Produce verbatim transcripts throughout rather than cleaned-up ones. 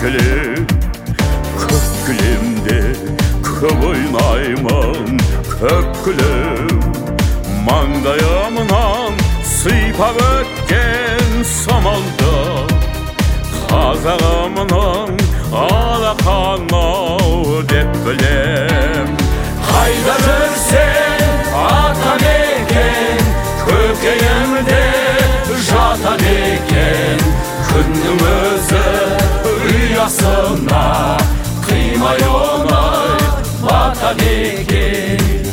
көкілім, көкілімде көп ойнаймын. Көкілім, маңдайымнан сыйпап өткен самалда, қазағымның алақанау деп білем. Қайда жүрсең атан екен, көкейімде жатан екен. Күннің өзі ұясына қимай оңай батан екен.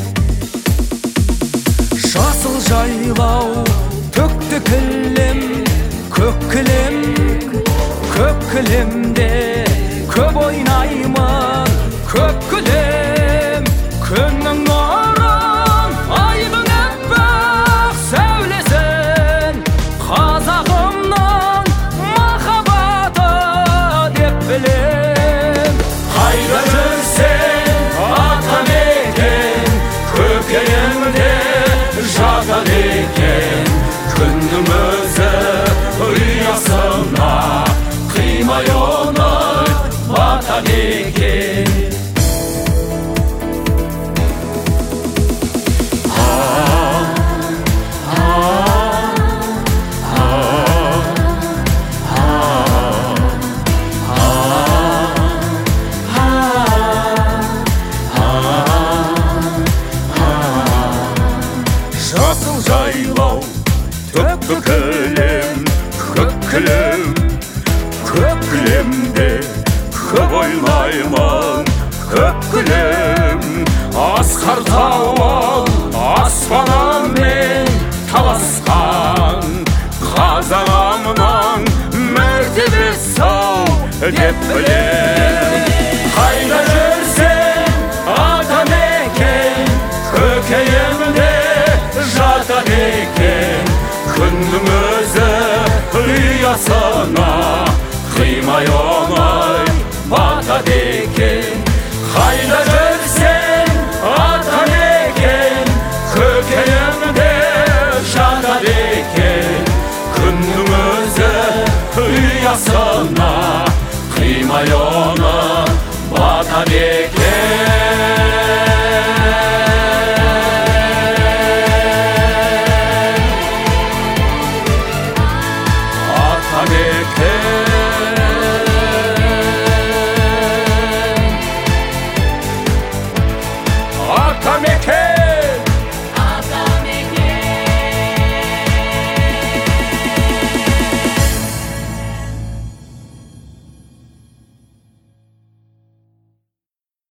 Жасыл жайлау төкті кілем, көк кілем, көк кілемде көп ойнаймын. Көк кілем, күннің нұрын, айдың аппақ сәулесін, қазағымның махаббаты деп білем. Қайда жүрсең атан екен, көкейімде жатан екен. Күннің өзі ұясына қимай оңай батан екен. Жасыл жайлау төкті кілем, көк кілем, көк кілемде көп ойнаймын. Көк кілем, асқар тауы аспанмен таласқан, қазағымның мәртебесі ау деп білем. Қайда жүрсең атан екен, көкейімде жатан екен. Күннің өзі ұясына қимай оңай батан екен. Қайда жүрсең атан екен, көкейімде жатан екен. Күннің өзі ұясына қимай оңай батан екен.